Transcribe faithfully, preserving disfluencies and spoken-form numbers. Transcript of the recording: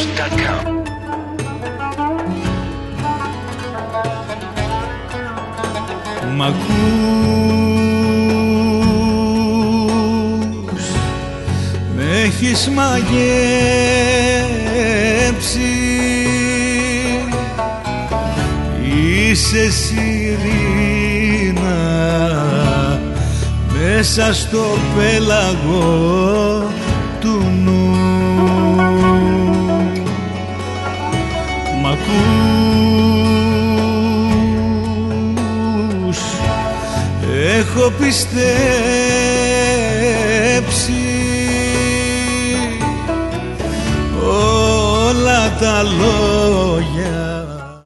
τελ κομ. Μ' ακούς, με έχεις μαγέψει, είσαι σιρήνα μέσα στο πέλαγο του νου. Μ' ακούς, έχω πιστέψει όλα τα λόγια